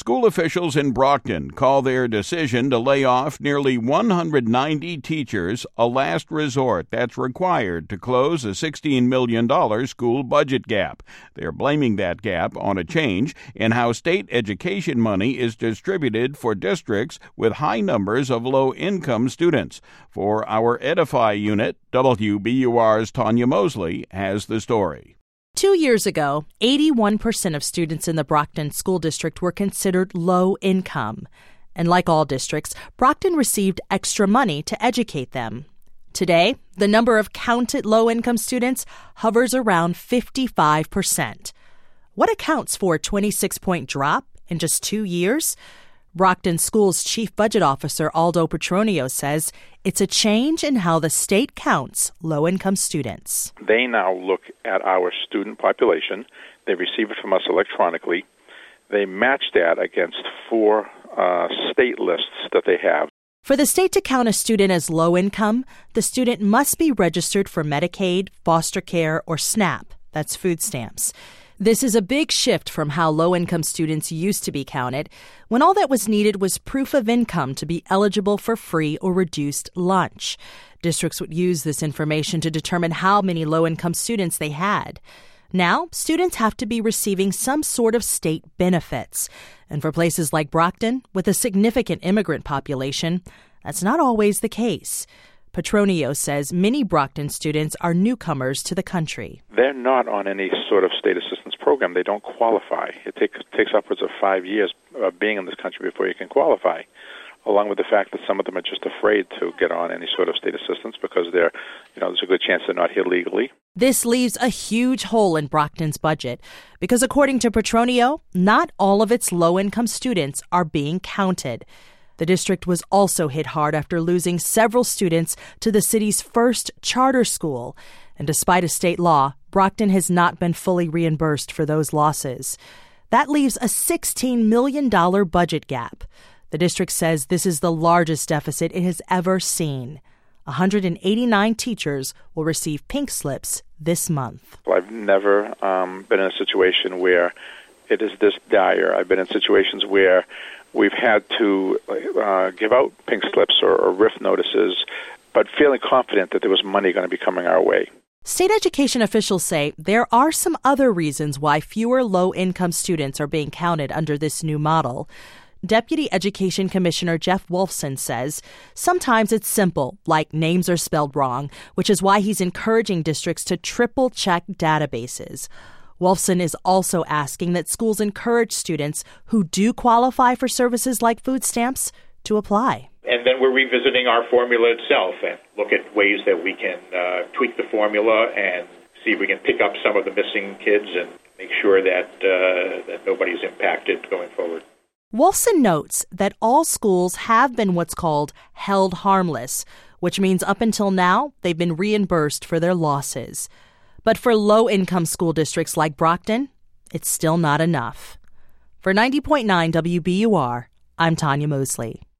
School officials in Brockton call their decision to lay off nearly 190 teachers a last resort that's required to close a $16 million school budget gap. They're blaming that gap on a change in how state education money is distributed for districts with high numbers of low-income students. For our Edify unit, WBUR's Tanya Mosley has the story. 2 years ago, 81% of students in the Brockton School District were considered low income. And like all districts, Brockton received extra money to educate them. Today, the number of counted low-income students hovers around 55%. What accounts for a 26-point drop in just 2 years? Brockton School's Chief Budget Officer Aldo Petronio says it's a change in how the state counts low-income students. They now look at our student population. They receive it from us electronically. They match that against 4 state lists that they have. For the state to count a student as low income, the student must be registered for Medicaid, foster care, or SNAP. That's food stamps. This is a big shift from how low-income students used to be counted, when all that was needed was proof of income to be eligible for free or reduced lunch. Districts would use this information to determine how many low-income students they had. Now, students have to be receiving some sort of state benefits. And for places like Brockton, with a significant immigrant population, that's not always the case. Petronio says many Brockton students are newcomers to the country. They're not on any sort of state assistance program. They don't qualify. It takes upwards of 5 years of being in this country before you can qualify, along with the fact that some of them are just afraid to get on any sort of state assistance because there's a good chance they're not here legally. This leaves a huge hole in Brockton's budget because, according to Petronio, not all of its low-income students are being counted. The district was also hit hard after losing several students to the city's first charter school. And despite a state law, Brockton has not been fully reimbursed for those losses. That leaves a $16 million budget gap. The district says this is the largest deficit it has ever seen. 189 teachers will receive pink slips this month. I've never been in a situation where it is this dire. I've been in situations where we've had to give out pink slips or RIF notices, but feeling confident that there was money going to be coming our way. State education officials say there are some other reasons why fewer low-income students are being counted under this new model. Deputy Education Commissioner Jeff Wolfson says sometimes it's simple, like names are spelled wrong, which is why he's encouraging districts to triple-check databases. Wolfson is also asking that schools encourage students who do qualify for services like food stamps to apply. And then we're revisiting our formula itself and look at ways that we can tweak the formula and see if we can pick up some of the missing kids and make sure that nobody's impacted going forward. Wolfson notes that all schools have been what's called held harmless, which means up until now they've been reimbursed for their losses. But for low-income school districts like Brockton, it's still not enough. For 90.9 WBUR, I'm Tanya Mosley.